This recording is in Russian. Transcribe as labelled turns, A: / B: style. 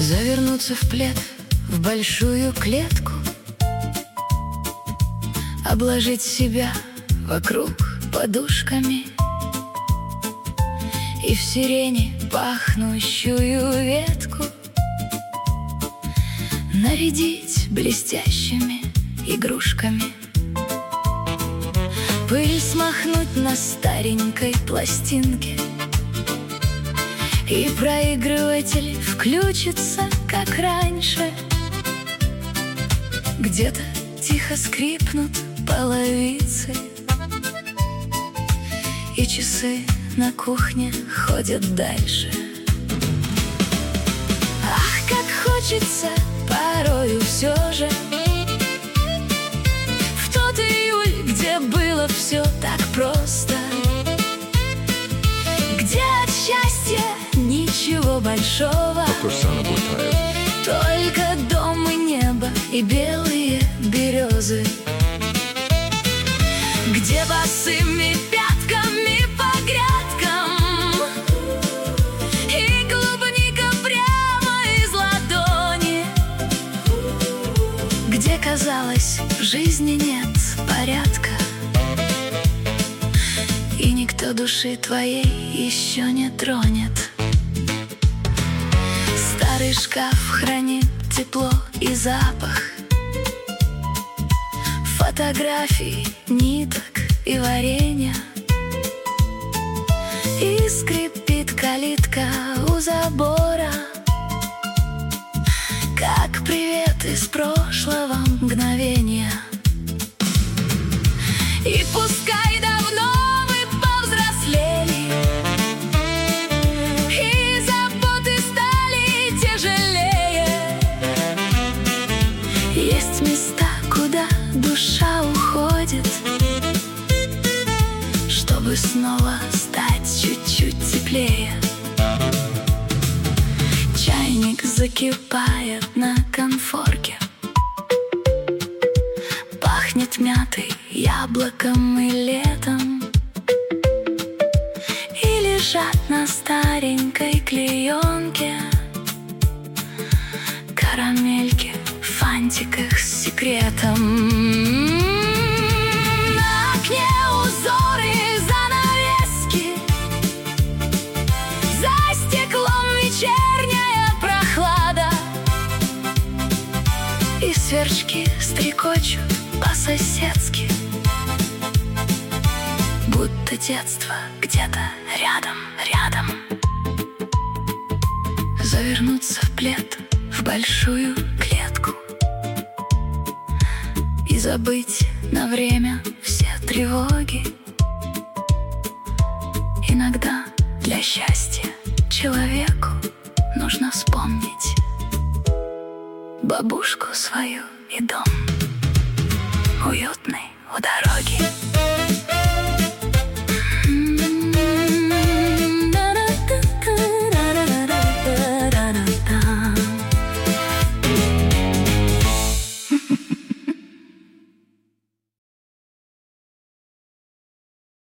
A: Завернуться в плед, в большую клетку, обложить себя вокруг подушками и в сирени пахнущую ветку нарядить блестящими игрушками. Пыль смахнуть на старенькой пластинке, и проигрыватель включится, как раньше. Где-то тихо скрипнут половицы, и часы на кухне ходят дальше. Ах, как хочется порою все же в тот июль, где было все так просто, где от счастья ничего большого, только дом и небо и белые березы, где босыми пятками по грядкам и клубника прямо из ладони, где, казалось, в жизни нет порядка, и никто души твоей еще не тронет. Старый шкаф хранит тепло и запах фотографий, ниток и варенья, и скрипит калитка у забора, как привет из прошлого мгновения. И пускай давно мы повзрослели, и заботы стали тяжелее, есть места, куда душа уходит, чтобы снова стать чуть-чуть теплее. Чайник закипает на конфорке, пахнет мятой, яблоком и летом, и лежат на старенькой клеенке карамельки в фантиках с секретом. На окне узоры занавески, за стеклом вечерняя прохлада, и сверчки стрекочут по-соседски, будто детство где-то рядом, рядом. Завернуться в плед, в большую клетку, и забыть на время все тревоги. Иногда для счастья человеку нужно вспомнить бабушку свою и дом уютный у дороги.